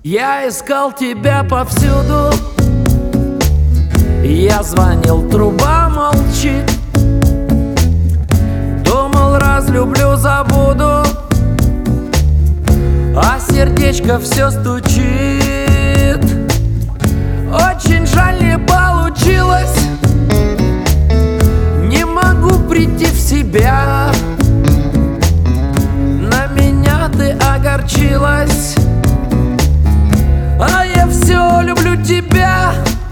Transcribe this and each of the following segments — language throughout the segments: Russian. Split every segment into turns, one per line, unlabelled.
Я искал тебя повсюду, я звонил, труба молчит. Думал, разлюблю, забуду, а сердечко все стучит. Очень жаль, не получилось, не могу прийти в себя. На меня ты огорчилась, а я все люблю тебя.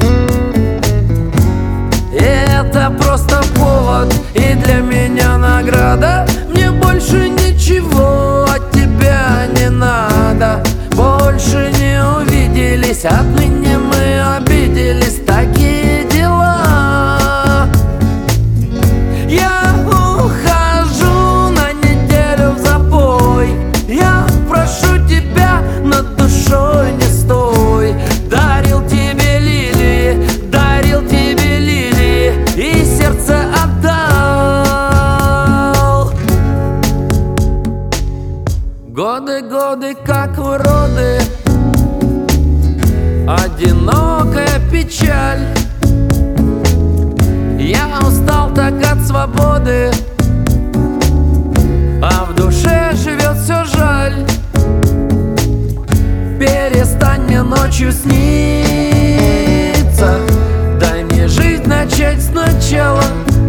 Это просто повод, и для меня награда. Мне больше ничего от тебя не надо. Больше не увиделись, отныне мы обиделись. Такие дела. Я ухожу на неделю в запой. Я прошу тебя, над душой не стой. Дарил тебе лилии, дарил тебе лилии, и сердце отдал. Годы, годы, как уроды, одинокая печаль. Я устал так от свободы, а в душе живет все жаль. Перестань мне ночью сниться, дай мне жизнь начать сначала.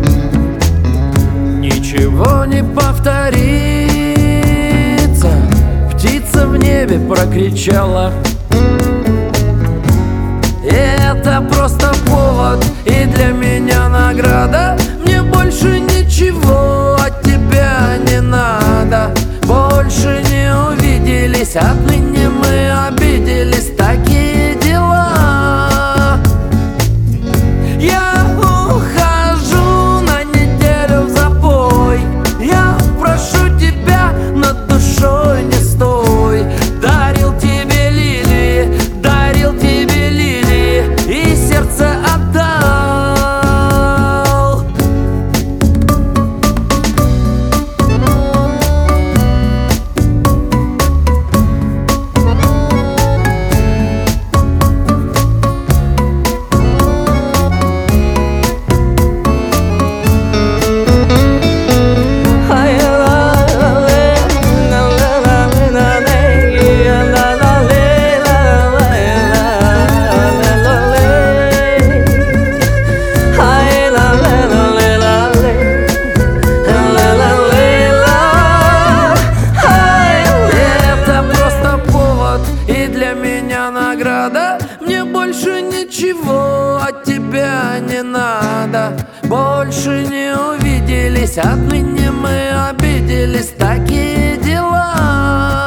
Ничего не повторится, птица в небе прокричала. Это просто повод, и для меня награда. Мне больше ничего от тебя не надо. Больше не увиделись, отныне мы обиделись. Такие дела. Я ухожу на неделю в запой. Я прошу тебя, над душой не стой. Дарил тебе лилии, дарил тебе лилии, и сердце отдал. Награда. Мне больше ничего от тебя не надо. Больше не увиделись, отныне мы обиделись. Такие дела.